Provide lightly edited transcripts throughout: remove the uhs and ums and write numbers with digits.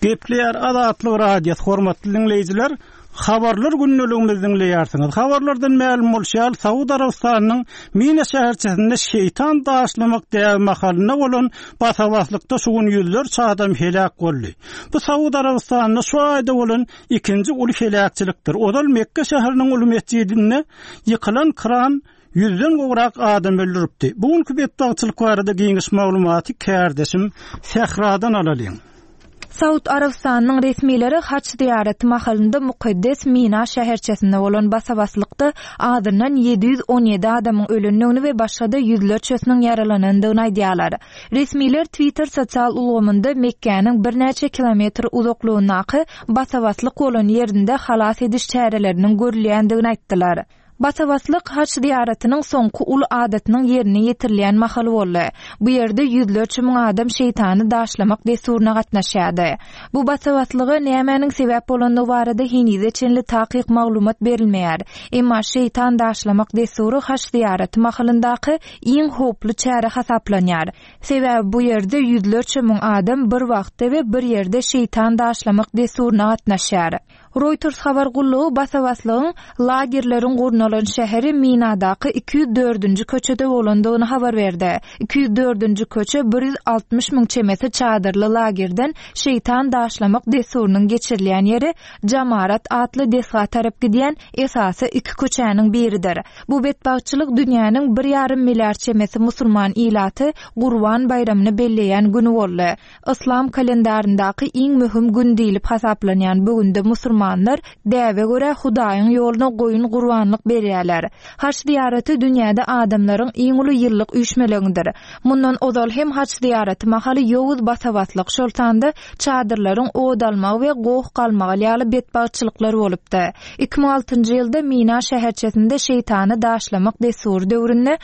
Gepler Azatlyk radio hormatly dinleyijiler, habarlar günnülüğümizden dinleýärsiňiz. Habarlardan ma'lum bolýar, Saudi Arabistanynyň Mina şäherçesinde şeytan daşlamak diýen makalyna bolan basawastlykda şugun ýüzlerçe adam helak boldy. Bu Saudi Arabistanyna şu aýda bolan ikinji uly helakçylykdyr. Odal Mekke şäheriniň uly mescidinde ýykylan kran yüzden gowrak adam öldüripdi. Bugünkü betbaçylyk barada giňiş maglumaty kärdeşim Sehradan alalım. Saud Arabistanynyň resmileri haç ziýarety mahalynda mukaddes Mina şäherçesinde bolan basawastlykda adyndan 717 adamyň ölendigini we başga-da ýüzlerçesiniň yaralanandygyny aýdýarlar. Resmiler Twitter sosial ulgamynda Mekke'niň bir näçe kilometr uzaklygynaky basawastlyk bolan ýerinde halas ediş çäreleriniň görülýändigini aýtdylar. Basawastlyk haç ziýaratynyň soňky ul adatynyň ýerine ýetirilýän mahaly boldy. Bu ýerde ýüzlerçe müň adam şeytany daşlamak desuryna gatnaşýardy. Bu basawastlygy nämäniň sebäp bolanyny barada hinize çenli taýyk maglumat berilmeýär. Emma şeytan daşlamak desury haç ziýaraty mahalyndaky iň hoply çäre hasaplanýar. Sebäbi bu ýerde ýüzlerçe müň adam bir wagtda we bir ýerde şeytan daşlamak desuryna gatnaşýar. Reuters habar gullugy basawastlygyň lagerleriň gurnalan şäheri Minadaky 204-nji köçede bolandygyny habar berdi. 204-nji köçe 160 000 çemesi çadırly lagerden şeytan daşlamak desurynyň geçirilýän ýeri Jamarat atly desga tarap gidýän esasy iki köçäniň biridir. Bu betbagçylyk dünýäniň 1,5 milliard çemesi musulman ilaty Gurban bayramyny belleýän güni boldy. İslam kalendaryndaky iň möhüm gün diýilip hasaplanýan bu günde musulmanlar däwe göre Hudaýyň ýoluna goýun gurbanlyk berýärler. Haç ziýaraty dünýäde adamlaryň iň uly ýyllyk üýtmelegidir. Mundan ozal hem haç ziýaraty mahaly ýowuz basawatlyk şoltanda çadyrlaryň odalmagy we goýuk galmagy ýaly betbagçylyklar bolupdy. 2006-njy ýylda Mina şäherçesinde şeytany daşlamak desury döwründe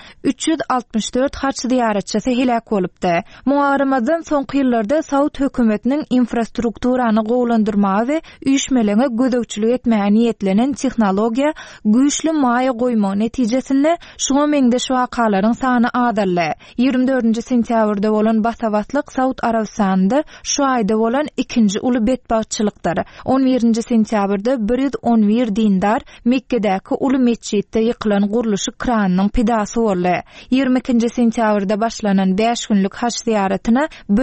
364 haç ziýaratçysy helak bolupdy. Muharramadan soňky ýyllarda Saud hökümetiniň infrastrukturany gowlandyrmagy we üýtmelege gözegçilik etmäge niýetlenen tehnologiýa güýçli maýa goýma netijesinde şoňa meňdeş wakalaryň sany azaldy. 24-nji sentýabrda bolan basawatlyk Saud Arabistanynda şu aýda bolan ikinji uly betbagçylykdyr. 11-nji sentýabrda 111 dindar Mekkedäki uly mesçitde ýykylan guruluşy kranynyň pidasy boldy. 22-nji sentýabrda başlanan 5 günlük haç ziýaratyna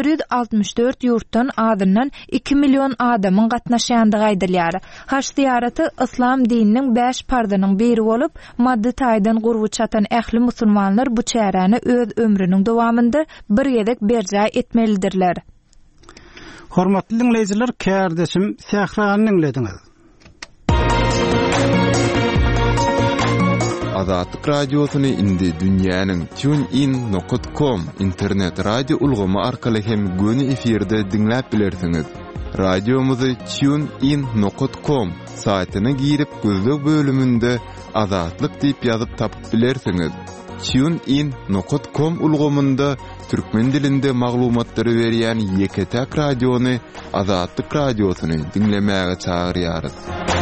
164 ýurtdan adyndan 2 million adamyň gatnaşýandygy aýdylýar. Haç ziýaraty İslam dininiň 5 pardanyň biri bolup, maddi taýdan gurbu çatan ähli musulmanlar bu çäreni öz ömrüniň dowamında bir gezek berja etmelidirler. Hormatly dinleyijiler, kärdeşim Sehrany dinlediňiz. Azatlyk radiosyny indi dünýäniň tunein.com internet radio ulgamy arkaly hem göni efirde dinläp bilersiňiz. Radiomuzy tunein.com saýtyna girip gözlük bölümünde Azatlyk diýip ýazyp tapyp bilersiňiz. tunein.com ulgamynda türkmen dilinde maglumatlary berýän Yeketek radiony Azatlyk radiosyny dinlemäge çagyrýarys.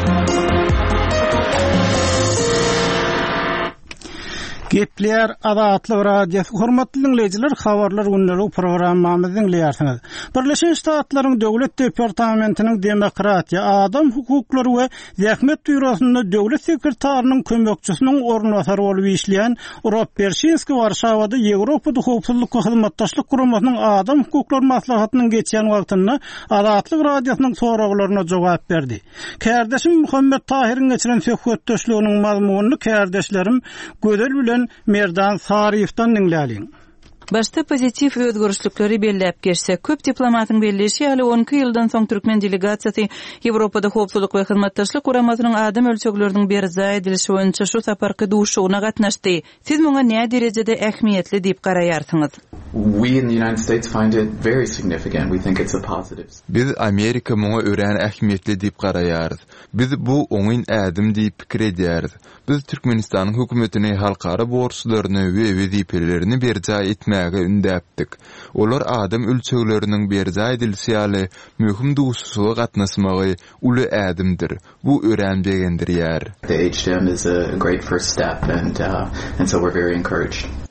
Gepler Azatlyk radiosu hormatly dinleyijiler, habarlar günnälik programmamyzy dinleýärsiňiz. Birleşik Ştatlaryň Döwlet Departamentiniň Demokratiýa, Adam hukuklary we Zähmet Bürosyna döwlet sekretarinyň kömekçisiniň ornwasary bolup işleýän Rob Pershinski Warşawada Ýewropa Hukukçylyk we Hyzmatdaşlyk Guramasynyň Adam hukuklary maslahatynyň geçýän wagtynda Azatlyk radiosynyň soraglaryna jogap berdi. Kärdeşim Muhammed Tahiriň geçiren söhbetdeşliginiň mazmunyny kärdeşlerim gödel bilen Merdan Sarifdan dinläliň. Başta pozitiv özgörüşlükleri belläp geçse, köp diplomatyň belleşi ýaly 12 ýyldan soň türkmen delegasiýasy Ýewropada howpsuzlyk we hyzmatdaşlyk guramasynyň adam ölçekleriniň berza edilişi boýunça şu saparky duşugyna gatnaşdy. Siz muňa näme derejede ähmiýetli diýip garaýarsyňyz? We in the United States find it very significant. We think it's a positive. Biz Amerika muňa ören ähmiýetli diýip garaýarys. Biz bu oňyn ädim diýip pikir edýäris. Biz Türkmenistanyň hökümetine halkara borçlaryny we wezipelerini berja etmäge ündäpdik. Olar adam ölçekleriniň berja edilýäsi ýaly möhüm duşsuga gatnaşmagy uly ädimdir. Bu örenbegendirýär. The HDM is a great first step and so we're very encouraged.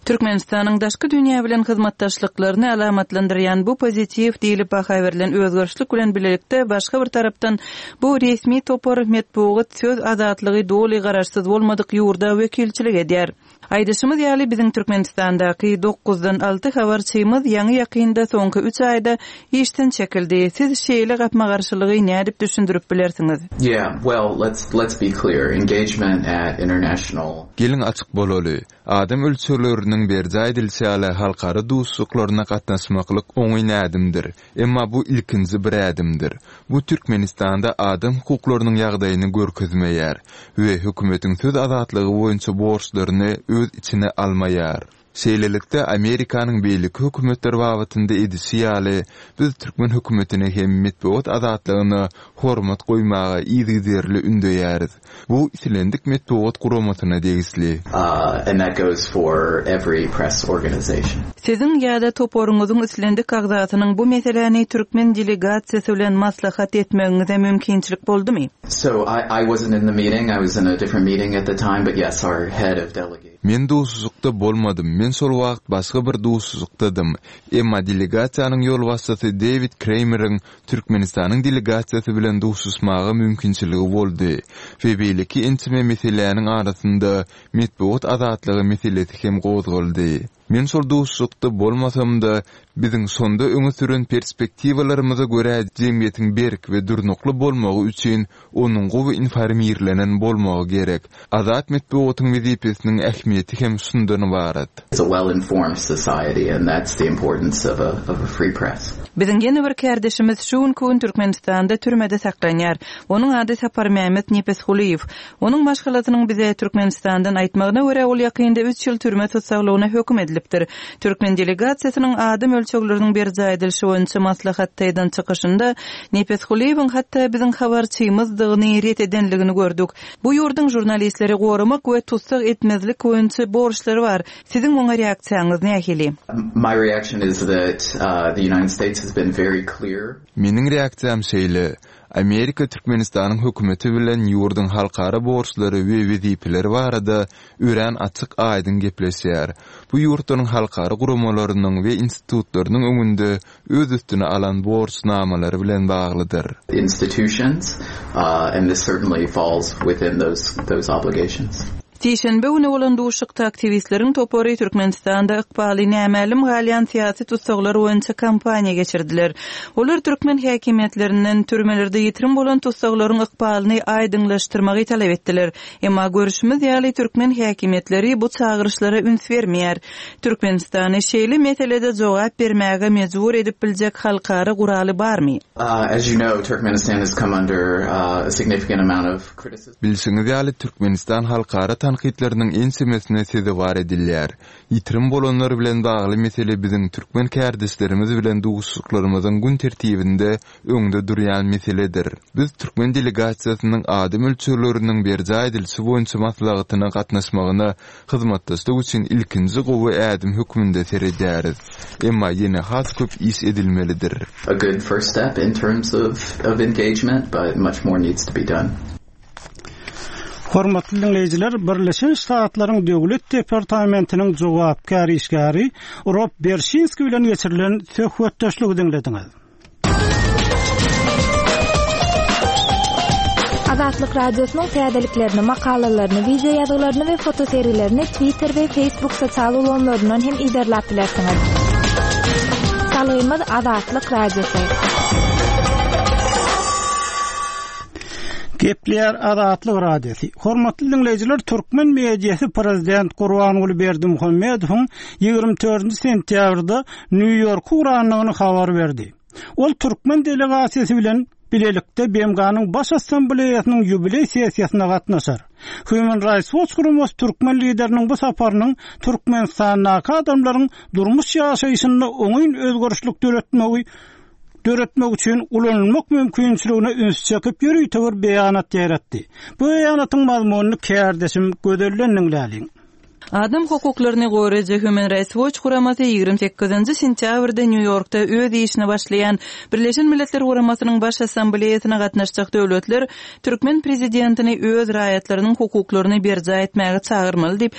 Türkmenistanyň daşky dünýä bilen hyzmatdaşlyklaryny alamatlandyrýan bu pozitiv diýilip baha berilen özgörüşlik bilen bilelikde başga bir tarapdan bu resmi topar metbuat söz azatlygy doly garaşsyz bolmadyk ýurda wekilçilik edýär. Aýdyşymyz ýaly biziň Türkmenistandaky 9-dan 6 habarçymyz ýaňy ýakynda soňky 3 aýda işden çekildi. Siz şeýle gapma garşylygy nädip düşündirip bilersiňiz? Yeah, well, let's be clear. Engagement at international. Gelin açyk bolaly. Adam ölçüleriniň berjä edilse ala halkary dostluklaryna gatnaşmaklyk oňy nädimdir. Emma bu ilkinji bir ädimdir. Bu Türkmenistanda adam hukuklarynyň ýagdaýyny görkezmeýär we hökümetiň söz azatlygy boýunça borçlaryny öz içine almaýar. Şeýlelikde Amerikanyň beýlik hökümetleri wagtynda edisi ýaly biz Türkmen hökümetine hem metbuat azatlygyna hormat goýmaga ýygyderli ündäýäris. Bu islendik metbuat guramatyna degisli. And that goes for every press organization. Siziň ýa-da toporuňyzyň islendik kagzatynyň bu meseleni Türkmen delegasiýasy bilen maslahat etmegiňize mümkinçilik boldumy? So I wasn't in the meeting. I was in a different meeting at the time, but yes, our head of delegation. Men dostlukda bolmadym. Men sol wagt başga bir dostlukdadym. Emma delegasiýanyň ýol başçysy David Kramer'ın Türkmenistanyň delegasiýasy bilen dostlaşmagy mümkinçiligi boldy. We beýleki intime meseleleriň arasynda metbuat azatlygy meselesi hem gozgaldy. Men sol dostlukda bolmasam da biziň sonda öňe süren perspektiwalarymyza görä jemgyýetiň berk we durnukly bolmagy üçin onuň gowy informirlenen bolmagy gerek. Azat metbuatyň wezipesiniň ähmiýeti hem şundan ibarat. It's a well-informed society, and that's the importance of a free press. Biziň ýene bir kärdeşimiz şuň gün Türkmenistanda türmede saklanýar. Onuň ady Sapar Mehmet Nepeshuliýew. Onuň maşgalatynyň bize Türkmenistandan aýtmagyna görä ol ýakynda 3 ýyl türme tutsaklagyna hökm edilipdir. Türkmen delegasiýasynyň adam ölçekleriniň berjä edilşi boýunça maslahat taýdan çykyşynda Nepeshuliýewiň hatda biziň habarçymyzdygyny ret edenligini gördük. Bu ýurduň jurnalistleri goramak we tutsak etmezlik boýunça borçlary bar. Siziň muňa reaksiýaňyz nähili? My reaction is that the United States has been very clear. Meniň reaksiýam şeýle. Amerika Türkmenistanyň hökümeti bilen ýurdun halkara borçlary we wezipeleri barada ören açyk aýdyn gepleşýär. Bu ýurtlaryň halkara guramalarynyň we institutlarynyň öňünde öz üstüne alan borçnamalary bilen baglydyr. Institutions, and this certainly falls within those obligations. Tiýşenbe güni bolan duşykda aktivistleriň topary Türkmenistanda ykbaly nämälim galýan syýasy tutsaklar boýunça kampaniýa geçirdiler. Olar türkmen häkimetlerinden türmelerde ýetirim bolan tutsaklaryň ykbalyny aýdynlaşdyrmagy talap etdiler. Emma görüşimiz ýaly türkmen häkimetleri bu çağırışlara üns bermeýär. Türkmenistany şeýle meselede jogap bermäge mejbur edip biljek halkara guraly barmy? As you know, Turkmenistan has come under a significant amount of criticism. Bilsiňiz ýaly Türkmenistan halkara tanqidleriniň en semesine sezi var edilýär. Ýitirim bolanlar bilen bagly mesele biziň türkmen kärdeşlerimiz bilen duguşluklarymyzyň gün tertibinde öňde durýan meseledir. Biz türkmen delegasiýasynyň adam ölçüleriniň berjä edilşi boýunça maslahatyna gatnaşmagyna hyzmatdaşlyk üçin ilkinji gowy ädim hökmünde seredýäris. Emma ýene has köp iş edilmelidir. A good first step in terms of engagement, but much more needs to be done. Hormatly dinleyijiler, Birleşen Ştatlaryň Döwlet Departamentiniň jogapkary işgäri Rob Berşinski bilen geçirilen söhbetdeşligi dinlediňiz. Azatlyk radiosynyň täzeliklerini, makalalaryny, video ýazgalaryny we fotoseriýelerini Twitter we Facebook sosial ulanlaryndan hem izlerläp bilersiňiz. Salaýymyz Azatlyk radiosy. Gepler Azatlyk radiosi. Hormatly dinleyijiler, Türkmen mediýasy prezident Gurbanuly Berdimuhammedowyň 24 sentýabrda New York uranyny habar berdi. Ol Türkmen delegasiýasy bilen bilelikde BMG'nyň baş assambleýasynyň ýubiley sessiýasyna gatnaşar. Human Rights Watch gurulmasy Türkmen lideriniň bu saparynyň Türkmenistanyň adamlaryň durmuş ýaşaýyşyna oňyn özgörüşlik döretmek üçin ulanylmak mümkinçiligine üns çekip ýörüýteber beýanat ýaratdy. Bu beýanatyň mazmunyny kärdeşim göderlendiň. Adam hukuklaryny goraýjy Human Rights Watch guramasy 28 sentýabrda New Yorkda öz işine başlayan Birleşen Milletler Guramasynyň baş assambleýasyna gatnaşjak döwletler Türkmen prezidentini öz raýatlarynyň hukuklaryny berja etmäge çagyrmaly diýip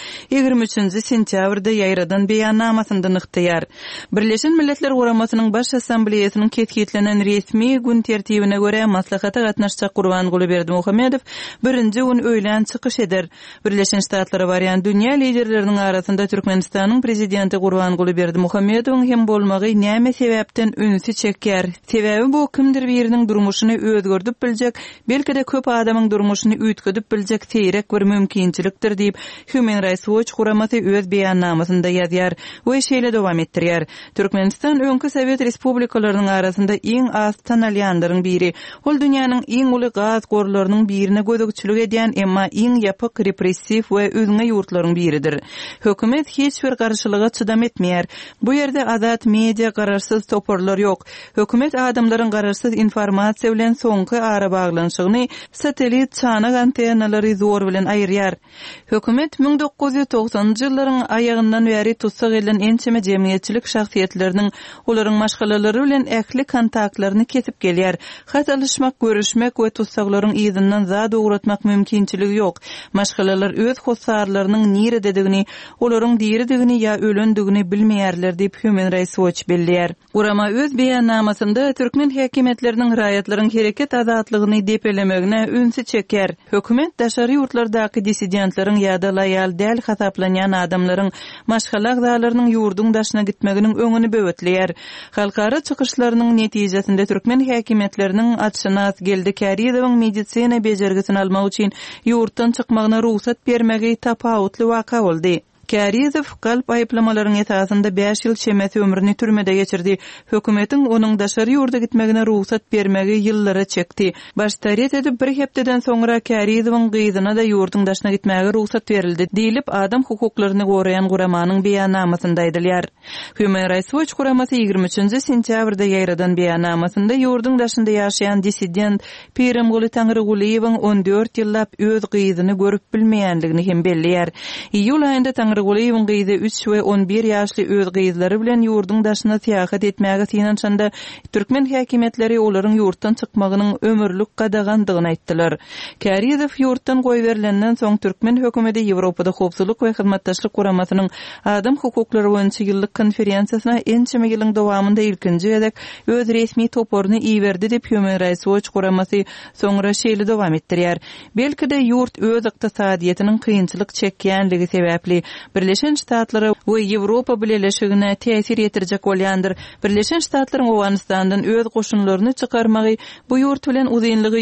23 sentýabrda ýaýradan beýannamasynda nykdýar. Birleşen Milletler Guramasynyň baş assambleýasynyň ketkitlenen resmi gün tertibine görä maslahata gatnaşjak Gurbanguly Berdimuhammedow birinji gün öýlen çykyş eder. Birleşen Ştatlary barýan dünýä liderleriniň arasynda Türkmenistanyň prezidenti Gurbanguly Berdimuhammedowyň hem bolmagy näme sebäpden ünsü çekýär? Sebäbi bu kimdir biriniň durmuşyny özgördüp biljek, belki-de köp adamyň durmuşyny üýtgedip biljek teýrek bir mümkinçilikdir diýip Human Rights Watch guramasy öz beýannamasynda ýazýar we şeýle dowam etdirýär. Türkmenistan öňkü Sowet respublikalarynyň arasynda iň az tanalýanlaryň biri. Ol dünýäniň iň uly gaz gorlarynyň birine gödөгçilik edýän, emma iň ýapyk repressiw we özüňe ýurtlaryň biridir. Hökümet hiç bir garşylyga çydam etmeýär. Bu ýerde azat media gararsyz toporlar ýok. Hökümet adamlaryň gararsyz informasiýa bilen soňky ara baglanşygyny satelit çanak antenalary zor bilen aýyrýar. Hökümet 1990-njy ýyllaryň aýagyndan bäri tutsak edilen ençeme jemgyýetçilik şahsiýetleriniň olaryň maşgalalary bilen ähli kontaktlaryny kesip gelýär. Hat alışmak, görüşmek we tutsaklaryň ýyzyndan zat uğratmak mümkinçiligi ýok. Maşgalalar öz hossarlarynyň nirededigini, olaryň diýeridigini ýa ölendigini bilmeýärler diýip Human Rights Watch bellýär. Gurama öz beýannamasynda Türkmen häkimetleriniň raýatlaryň hereket azatlygyny depelemegine ünsü çekýär. Hökümet daşary ýurtlardaky dissidentleriň ýa-da loýal däl hasaplanýan adamlaryň maşgalak zalarynyň ýurdun daşyna gitmeginiň öňüni böwetleýär. Halkara çykyşlarynyň netijesinde Türkmen häkimetleriniň atşyna geldi Kariýewoň medisina bejergisini almak üçin ýurtdan çykmagyna ruhsat bermegi tapawutly waka boldy. Kariýew kalp aýyplamalaryň esasynda 5 ýyl çemesi ömrüni türmede geçirdi. Hökümetiň onuň daşary ýurda gitmegine ruhsat bermegi ýyllara çekdi. Baştaret edip bir hepdeden soňra Kariýewiň gyzyna da ýurdun daşyna gitmege ruhsat berildi diýilip adam hukuklaryny goraýan guramanyň beýannamasynda aýdylýar. Human Rights Watch guramasy 23 sentýabrda ýaýradan beýannamasynda ýurdun daşynda ýaşaýan dissident Pirimguly Taňryguliýewiň 14 ýyllap öz gyzyny görüp bilmeýänligini hem bellýär. Iýul aýynda Taňryguliýewiň gyzy 3 we 11 ýaşly öz gyzlary bilen ýurdun daşyna seýahat etmäge synanşanda Türkmen häkimetleri olaryň ýurtdan çykmagynyň ömürlük gadagandygyny aýtdylar. Kariýew ýurtdan goýberilenden soň Türkmen hökümeti Ýewropada howpsuzlyk we hyzmatdaşlyk guramasynyň adam hukuklary boýunça ýyllyk konferensiýasyna ençeme ýylyň dowamynda ilkinji edek öz resmi toporuny iýerdi diýip Human Rights Watch guramasy soňra şeýle dowam etdirýär. Belki-de ýurt öz ykdysadyýatynyň kynçylyk çekýänligi sebäpli Birleşen Ştatlary we Ýewropa bileşigine täsir ýetirjek bolýandyr. Birleşen Ştatlaryň Awganistandan öz goşunlaryny çykarmagy bu ýurt bilen uzunlygy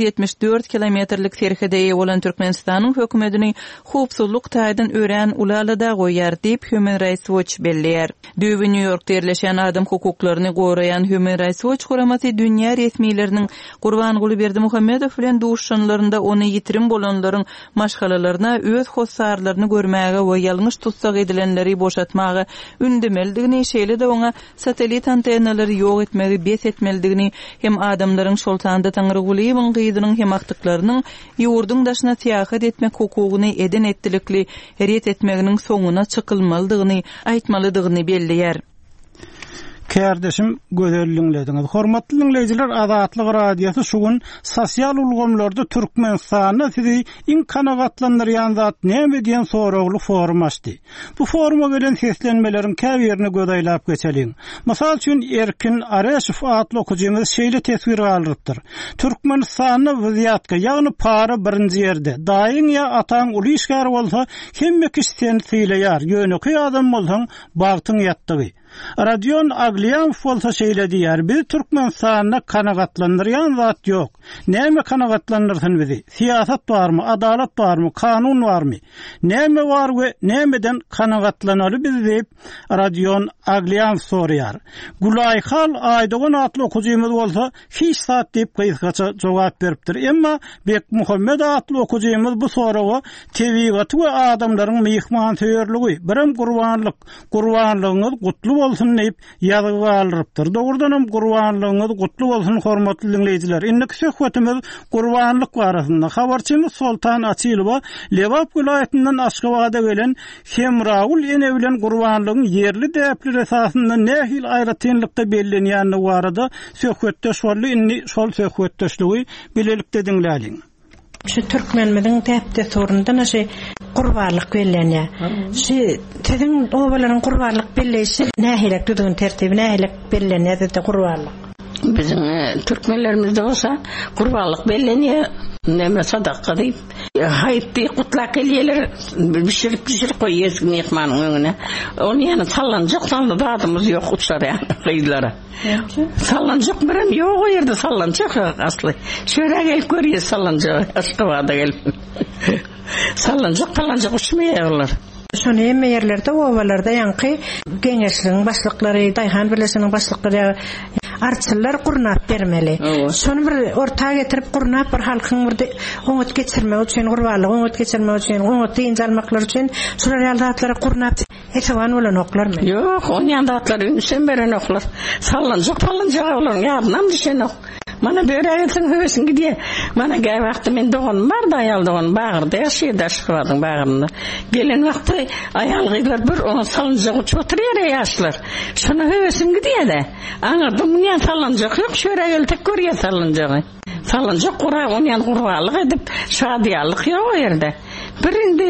774 kilometrlik serhede bolan Türkmenistanyň hökümetini howpsuzlyk taýdan ören ulalada goýar diýip Human Rights Watch bellýär. Düýbi New Yorkda ýerleşen adam hukuklaryny goraýan Human Rights Watch guramasy dünýä resmiýetleriniň Gurbanguly Berdimuhammedow bilen duşanlarynda ony ýitirim bolanlaryň maşgalalaryna öz hossarlaryny görmäge we ýalňyş tutsak edilenleri boşatmagy ündemeldigini şeýle de oňa satelit antenalary ýok etmegi bes etmelidigini hem adamlaryň şol tanda Taňryguliýewiň gyzynyň hem aktyklarynyň ýurdun daşyna seýahat etmek hukugyny eden etdilikli ret etmeginiň soňuna çykylmalydygyny aýtmalydygyny bellýär. Kärdeşim gözelliňlediňiz. Hormatly dinleýijiler, Azatlyk radiosu şu gün sosial ulgamlarda Türkmenistanyny sizi iň kanagatlandyrýan zat näme diýen soragly forum açdy. Bu foruma gelen seslenmeleriň käbirini gözaýlap geçeliň. Mysal üçin Erkin Areşow adly okujymyz şeýle tesbir aldypdyr. Türkmenistanyny waziyatga, ýagny para birinji ýerde. Daýyň ýa ataň uly işgär bolsa, hemme kişi seni sylaýar. Ýöneki adam bolsaň, bagtyň ýatdygy. Radion Agliyan bolsa şeýle diýär, biz Türkmenistanyna kanagatlandyrýan zat ýok. Näme kanagatlandyrsyn bizi? Siýasat barmy, adalet barmy, kanun barmy? Näme bar we nämeden kanagatlanaly biz diýip Radion Agliyan sorýar. Gulayxal Aýdogan adly okujymyz bolsa, hiç saat diýip gyzgaça jogap beripdir. Emma Bek Muhammed adly okujymyz bu soragy tebigaty we adamlaryň myhman söýerligi, birim gurbanlygyňyz gutly bolsun diýip ýazyp alrypdyr. Dogurdanam gurbanlygyňyz gutly bolsun hormatly dinleýijiler. Innek söhbetimiz gurbanlyk barasynda. Habarçymyz Sultan Açylow Lewap vilayetinden Aşgabat'a gelen Hemraul ene bilen gurbanlygyň yerli däpli esasynda nähil aýratynlykda bellenýänli barada söhbetdeş boldy. Inni şol söhbetdeşligi bilelikde dinläliň. Şu Türkmenmedin täpde sorundan şu gurbanlyk bellenýär. Şu tedin obalaryň gurbanlyk belleýişi nähilek düdügün tertibi nähilek bellenýär de gurbanlyk. Bizim Türkmenlerimizde olsa gurbanlyk bellenýär. Näme sadaka diýip, haýypdy gutlak elýärler, pişirip goýýar mehmanyň öňüne. Onu ýa-ni sallanjak adamymyz ýok uçar ýa gyýlara. Sallanjak bilen ýok o ýerde sallanjak asly. Şöyle gelip görýär sallanjak, Aşgabat'a gelip. Sallanjak uçmaýarlar. Şonu emme yerlerde, ovalarda ýanky geňeşligiň başlyklary, Daýhan birleşiginiň başlyklary arçylar gurnap bermeli. Şonu bir ortaga getirip gurnap bir halkyň bir oňat geçirmek üçin, gurbanlyk oňat geçirmek üçin, oňat diýinjalmaklar üçin şular ýaldatlary gurnap etwan bolan oklarmy? Ýok, oň ýaldatlary ünsem beren oklar. Sallanjak olaryň ýadynam düşen ok. Mana böreğin höwesini gidýär. Mana gäy wagty men dogan bar da aýal dogan bagyrda ýaşaýar Aşgabatyň bagyrynda. Gelen wagty aýal gyýlar bir oňa sallanjak uçup oturýar ýaşlar. Şuna höwesini gidýär-de. Aňarda muňa sallanjak ýok, şöregel tek görýär sallanjagy. Sallanjak gura oňa gurbanlyk edip şadyýanlyk ýok o ýerde. Birinde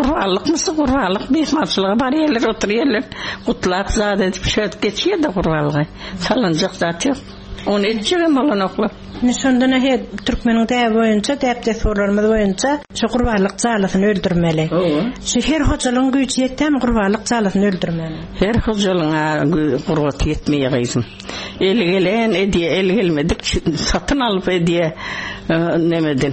gurbanlyk mehmançylyga bar ýerler oturýarlar. Gutlap zat edip şöp geçýär de gurbanlygy. Sallanjak zat ýok. Onu etçiğim olan oklar. Şondan Türkmenin täze boýunça, täpde sorlarymyz boýunça şu gurbanlyk çalasyny öldürmeli. Şu her hojalyň güýçi ýetdämi gurbanlyk çalasyny öldürmeli? Her hojalyň gurbat ýetmeýär gyzym. El gelen edýär, el gelmedik satyn alyp edýär nemedin.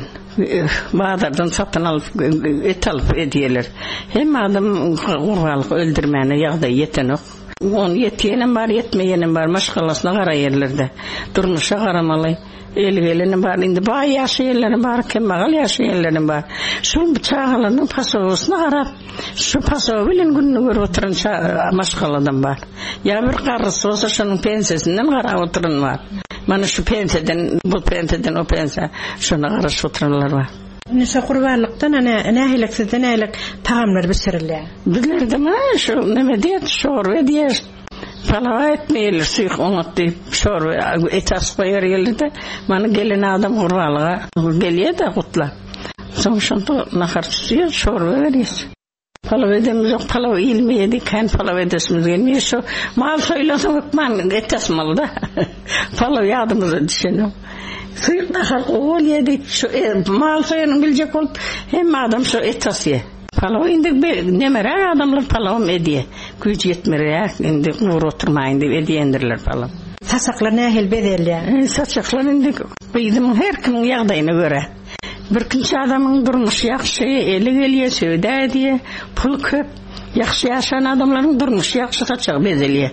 Bazardan satın alıp et alıp edýärler. Hem adam gurbanlyk öldürmäne ýagdaý ýeten ok. On yetýenem bar, yetmeýenem bar, maşgallasyna garaýarlarda. Durmuşa garamaly. El gelenim bar, indi baý ýaşaýanlaryň bar, kemmagal ýaşaýanlaryň bar. Şu çağalaryň pasowyna garap, şu pasowy bilen günni görüp oturan maşgalladan bar. Ya bir garrysy bolsa şonuň pensiýasinden garap oturan bar. Mana şu pensiyeden, bu pensiyeden o pensiya, şuna garaşyp oturanlar bar. Nese gurbanlykdan nähilekden nähilek taamlar pişirilýär. Bizlerde mana şu neme diýet, şorwe diýer. Palawa etmeýärler, syk oňat diýip şorwe et aspaýar ýerde. Mana gelen adam gurbanlyga gelýär-de gutla. Soň şonda nahar çyýar, şorwe berýär. Palawa edemiz ýok, palawa ilmeýärdi, kan palawa edesimiz gelmeýär. Şu mal soýlasyň hukman et asmalyda. Palawa ýadymyza düşenok. Sıyıkta halk oğul yedik, şu mal soyanın bilecek olup, hem adam şu et asıya. Palav indik nemerek adamlar palavam ediye. Güç yetmerek, indik uğur oturmayın deyip ediyendirler palav. Saçaklar nähil bedelýär? Saçaklar indik, beydimin her kimin ýagdaýyna göre. Bir kinçi adamın durmuş ýakşy, eli gelýär, söwda edýär, pul köp. Yaxşı yaşayan adamların durmuş, yaxşı saçak bezelýär.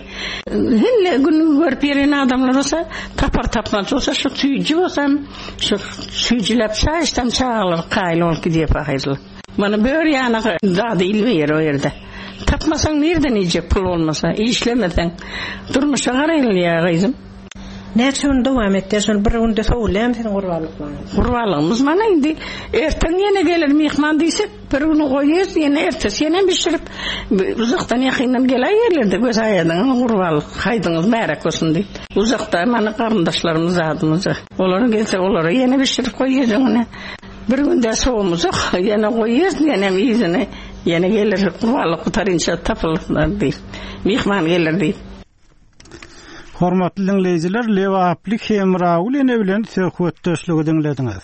Helle günü görüp ýeren adamlar olsa, tapar olsa, şu tüýjü bolsam, şu tüýjülep çaýstam çağalar, kaýly olup gidýär pahyzly. Mana böwür ýanyga zady ilmeýär o ýerde. Tapmasaň nerden ýejek pul bolmasa, işlemeseň, durmuşa garaýlar gyzym. Näçe dowam etdi? Şol bir günde söwlem sen gurbanlyklar. Gurbanlygymyz mana indi erteň ýene gelir mehman diýsek, bir gün goýýar, ýene ertesi ýene pişirip uzakdan ýakyndan gelýär ýerlerde göz aýadyň gurbanlyk haýdyňyz märak bolsun diýip. Uzakda mana garyndaşlarymyz adymyz. Olar gelse olara ýene pişirip goýýar. Bir günde sowumyz ok, ýene goýýar, ýene ýyzyny, ýene gelir gurbanlyk gutarynça tapylyklar diýip. Mehman gelir diýip. Hormatly dinleyijiler, Lewaplik Hemraul ene bilen söhbetdeşligi dinlediňiz.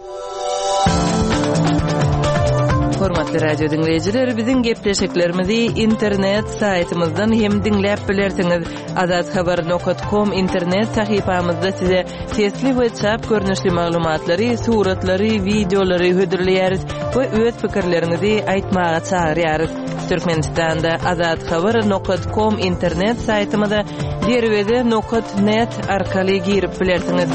Hormatly radio dinleyijiler, biziň gepleşiklerimizi internet saýtymyzdan hem dinläp bilersiňiz. azadhabar.com internet sahypamyzda size sesli we çap görnüşli maglumatlary, suratlary, videolary hödürleýäris we öz pikirlerinizi aýtmaga çagyrýarys. Türkmenistanda azadhabar.com internet saýtymyza derwede.net arkaly girip bilersiňiz.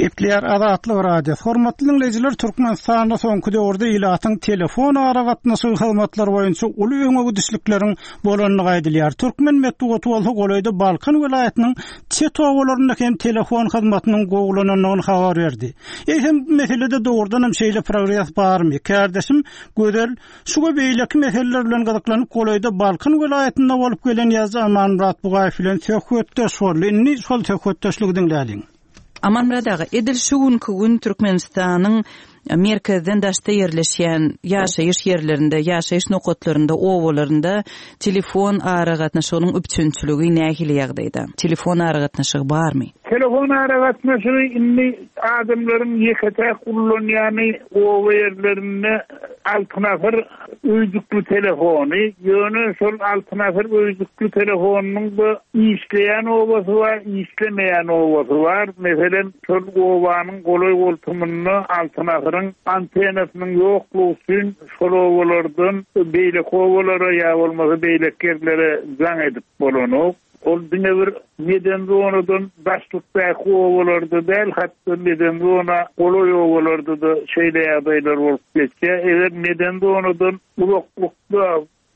Gepler adatly radio. Hormatly dinleyijiler, Türkmenistanda soňky döwürde ilatyň telefon aragatnasy hyzmatlar boýunça uly öňe gidişlikleriň bolanyny gaýdylýar. Türkmen medeniýeti bolsa golayda Balkan welaýatynyň çet owalarynda hem telefon hyzmatynyň gowulanynyny habar berdi. Hem meselede dogrudan hem şeýle progress barmy? Kardeşim gözel şuga beýleki meseleler bilen gazaklanyp golayda Balkan welaýatynda bolup gelen ýazgy Amanmurat Bugaýew bilen söhbetde şollyny şol söhbetdeşligi dinlädiň. Amanmurat ağa, edil şu gün Türkmenistanyň merkezden daşda yerleşen yaşayış yerlerinde, yaşayış nokotlarında, ovalarında telefon aragatnaşygynyň üpçünçüligi nähili ýagdaýda? Telefon aragatnaşygy barmy? Telefon aragatnaşygy inni adamlaryň ýekete kullanýany ova yerlerinde altynafir öýdükli telefony, ýöne şol altynafir öýdükli telefonynyň bu işleýän owasy var, işlemeýän owasy var. Meselen şol owanyň golay boltumyny altynafir antenasynyň ýoklugy üçin şol owalardan beýlek owalara ýa bolmasa beýlek yerlere jaň edip bolanyp, ol diňe bir meden zonadan başlykdaky owalarda däl, hatda meden zona golay owalarda da şeýle ýagdaýlar bolup geçýär. Eger meden zonadan uzaklykda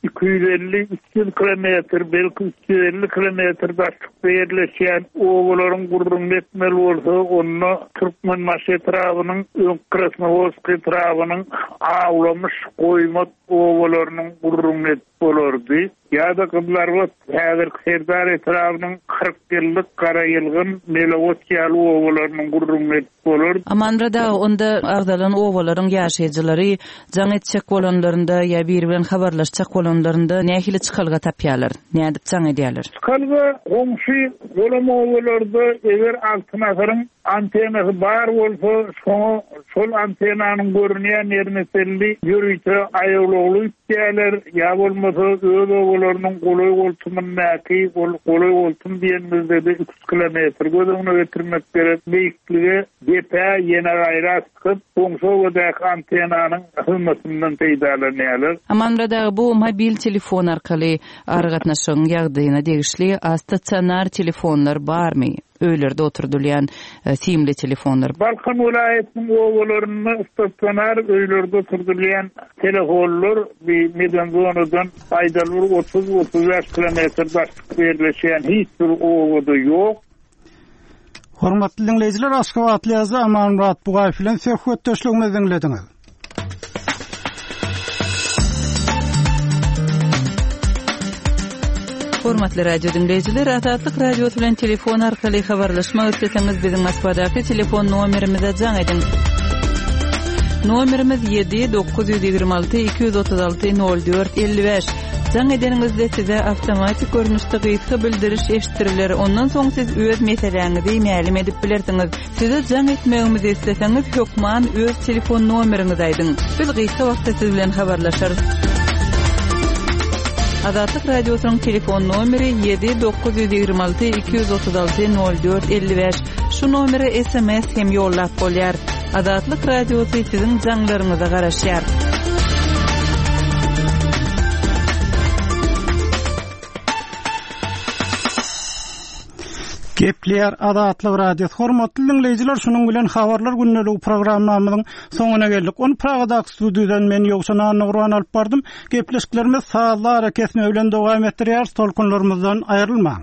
250-300 kilometr, belki 350 kilometr başlykda yerleşýän owalaryň gurrun etmeli bolsa, onu Türkmen maşy etrabynyň, Krasnovodsk etrabynyň awlamış goýmat owalarynyň gurrun et bolardy. Ýa-da kyblar wat häzir Serdar etrabynyň 40 ýyllyk gara ýylgyn Melowotýaly owalarynyň gurrun et bolardy. Amanmurat ağa, onda agdalan owalaryň ýaşaýjylary jaň etjek bolanlarynda ýa biri bilen habarlaşjak bolanlarynda nähili çykalga tapýarlar, nädip jaň edýärler? Çykalga goňşy bolan owalarda eger altynafaryň antenasy bar bolsa, şol antenanyň görünýän ýerine selli ýürüýte aýawlugly ýerler ýa bolmasa öz owalarynyň golay boltumyndaky golay boltum diýenmizde 3 kilometr gözüňe getirmek gerek. Beýikligi ýete ýene gaýra çykyp, goňşy antenanyň hyzmatyndan peýdalanýarlar. Amanmurat ağa, bu mobil telefon arkaly aragatnaşygyň ýagdaýyna degişli statsionar telefonlar barmy? Öýlerde oturdylýan simli telefonlar. Balkan welaýatynyň owalaryny statsionar öýlerde oturdylýan telefonlar bir meden zonadan aýdalyr 30-35 kilometr başlykda yerleşýän hiç bir owada ýok. Hormatly dinleyijiler, Aşgabatly ýazgy Amanmurat Bugaýew bilen söhbetdeşligimizi dinlediňiz. Hormatly radio dinleyijiler, Atatlyk radio bilen telefon arkaly habarlaşmak isteseňiz biziň Moskvadaky telefon nomerimize jaň ediň. Nomerimiz 7-926-236-04-55. Jaň edeningizde size awtomatik görnüşde gyýtgy bildiriş eşitiriler. Ondan soň siz öz meseleňizi ma'lum edip bilersiňiz. Size jaň etmegimizi isteseňiz hökman öz telefon nomeriňizi aýdyň. Biz gyýtgy wagtda siz bilen habarlaşarys. Adatlyk radiosynyň telefon nomeri 7-926-236-04-55. Şu nomere SMS hem ýollap bolýar. Adatlyk radiosy siziň jaňlaryňyza garaşýar. Gepler adatly radio. Hormatly dinleyijiler, şunuň bilen habarlar günnelik programmamyzyň soňuna geldik. Onu Pragadaky studiýadan men ýokşana Nurwan alyp bardym. Gepleşiklerimiz saatlar hareketine bilen dowam etdirýär. Tolkunlarymyzdan aýrylmaň.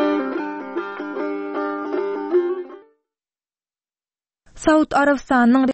Saud Arabistanyň